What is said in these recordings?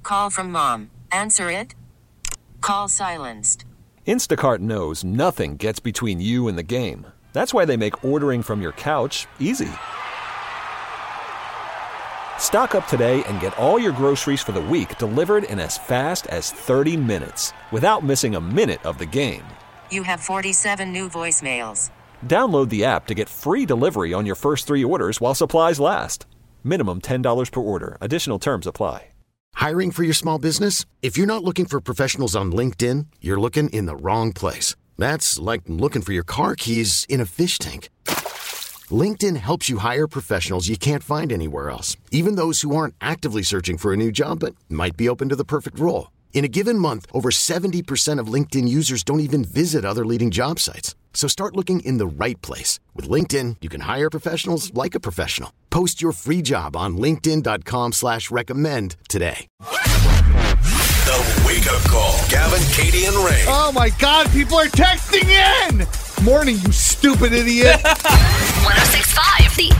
call from mom. Answer it. Call silenced. Instacart knows nothing gets between you and the game. That's why they make ordering from your couch easy. Stock up today and get all your groceries for the week delivered in as fast as 30 minutes without missing a minute of the game. You have 47 new voicemails. Download the app to get free delivery on your first 3 orders while supplies last. Minimum $10 per order. Additional terms apply. Hiring for your small business? If you're not looking for professionals on LinkedIn, you're looking in the wrong place. That's like looking for your car keys in a fish tank. LinkedIn helps you hire professionals you can't find anywhere else, even those who aren't actively searching for a new job but might be open to the perfect role. In a given month, over 70% of LinkedIn users don't even visit other leading job sites. So start looking in the right place. With LinkedIn, you can hire professionals like a professional. Post your free job on linkedin.com/recommend today. The Wake Up Call. Gavin, Katie, and Ray. Oh, my God. People are texting in. Morning, you stupid idiot. 106.5 The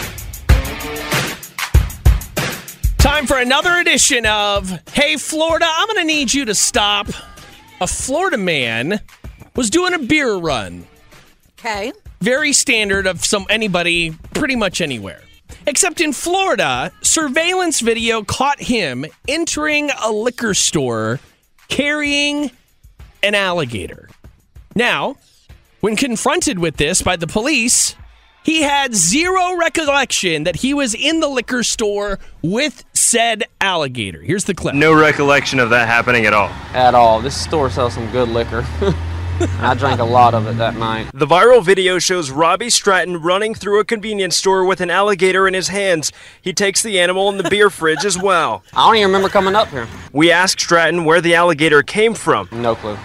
End. Time for another edition of Hey, Florida, I'm going to need you to stop. A Florida man was doing a beer run. Okay. Very standard of anybody pretty much anywhere. Except in Florida, surveillance video caught him entering a liquor store carrying an alligator. Now, when confronted with this by the police, he had zero recollection that he was in the liquor store with said alligator. Here's the clip. No recollection of that happening at all. At all. This store sells some good liquor. I drank a lot of it that night. The viral video shows Robbie Stratton running through a convenience store with an alligator in his hands. He takes the animal in the beer fridge as well. I don't even remember coming up here. We asked Stratton where the alligator came from. No clue.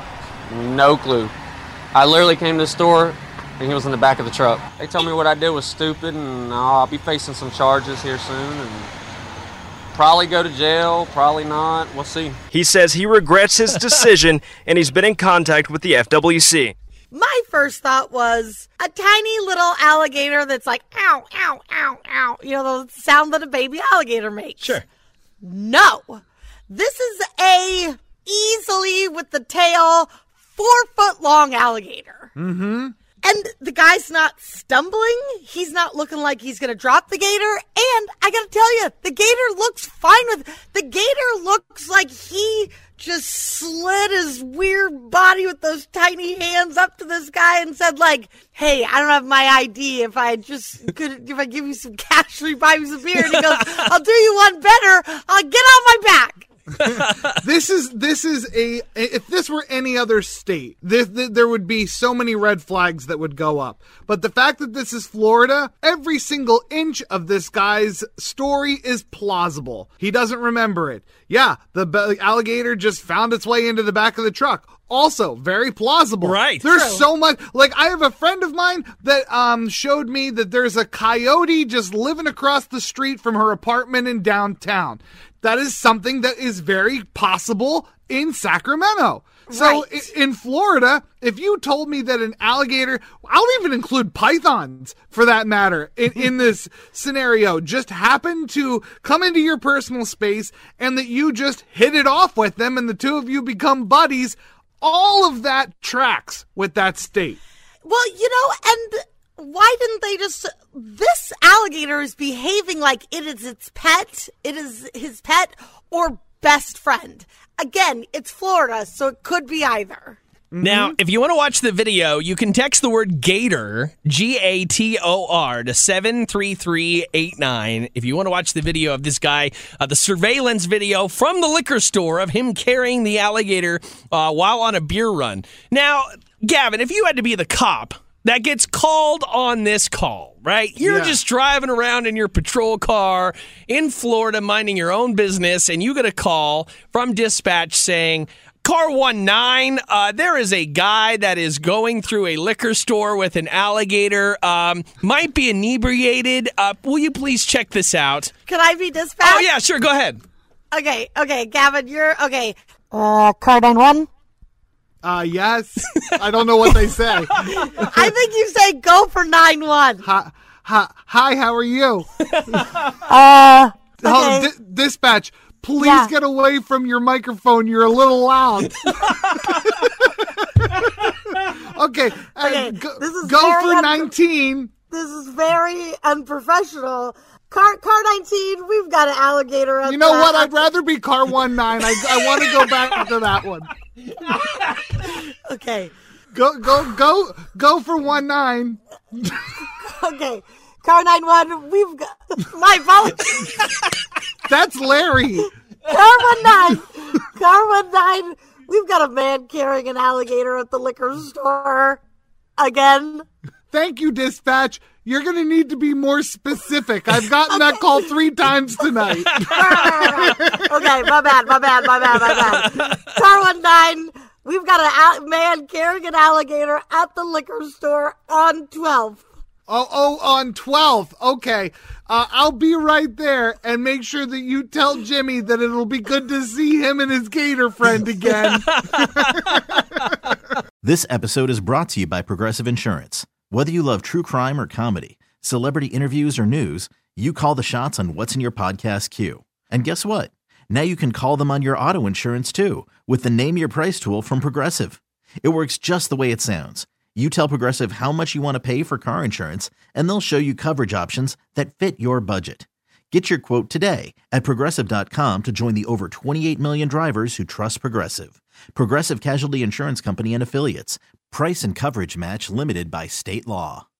No clue. I literally came to the store and he was in the back of the truck. They told me what I did was stupid and I'll be facing some charges here soon and probably go to jail, probably not. We'll see. He says he regrets his decision and he's been in contact with the FWC. My first thought was a tiny little alligator that's like, ow, ow, ow, ow. You know, the sound that a baby alligator makes. Sure. No. This is a easily with the tail 4-foot-long alligator. Mm-hmm. And the guy's not stumbling. He's not looking like he's going to drop the gator. And I got to tell you, the gator looks fine with it. The gator looks like he just slid his weird body with those tiny hands up to this guy and said, like, hey, I don't have my ID. If I give you some cash, will you buy me some beer? And he goes, I'll do you one better. I'll get on my back. This is if this were any other state, there would be so many red flags that would go up. But the fact that this is Florida, every single inch of this guy's story is plausible. He doesn't remember it. Yeah, the alligator just found its way into the back of the truck. Also, very plausible. Right. There's so much. Like, I have a friend of mine that showed me that there's a coyote just living across the street from her apartment in downtown. That is something that is very possible in Sacramento. So in Florida, if you told me that an alligator, I'll even include pythons for that matter, in this scenario, just happened to come into your personal space and that you just hit it off with them and the two of you become buddies, all of that tracks with that state. Well, you know, and why didn't they just... This alligator is behaving like it is its pet. It is his pet or best friend. Again, it's Florida, so it could be either. Now, if you want to watch the video, you can text the word Gator, Gator, to 73389. If you want to watch the video of this guy, the surveillance video from the liquor store of him carrying the alligator while on a beer run. Now, Gavin, if you had to be the cop that gets called on this call, right? You're just driving around in your patrol car in Florida, minding your own business, and you get a call from dispatch saying, Car 19, there is a guy that is going through a liquor store with an alligator, might be inebriated. Will you please check this out? Can I be dispatched? Oh, yeah, sure, go ahead. Okay, Gavin, you're, okay. Car 91? Yes. I don't know what they say. I think you say go for 9-1. Hi, how are you? Okay. Dispatch, please Yeah. get away from your microphone. You're a little loud. Okay, this is go very for 19. This is very unprofessional. Car 19, we've got an alligator at You know the- what? I'd rather be car 19. I want to go back to that one. Okay. Go for 19. Okay. Car 91, we've got... My apologies. That's Larry. Car 19, we've got a man carrying an alligator at the liquor store. Again. Thank you, dispatch. You're going to need to be more specific. I've gotten that call 3 times tonight. Okay, my bad. Car 19, we've got a man carrying an alligator at the liquor store on 12th. Oh, on 12th. Okay. I'll be right there and make sure that you tell Jimmy that it'll be good to see him and his gator friend again. This episode is brought to you by Progressive Insurance. Whether you love true crime or comedy, celebrity interviews or news, you call the shots on what's in your podcast queue. And guess what? Now you can call them on your auto insurance too with the Name Your Price tool from Progressive. It works just the way it sounds. You tell Progressive how much you want to pay for car insurance, and they'll show you coverage options that fit your budget. Get your quote today at Progressive.com to join the over 28 million drivers who trust Progressive. Progressive Casualty Insurance Company and Affiliates. Price and coverage match limited by state law.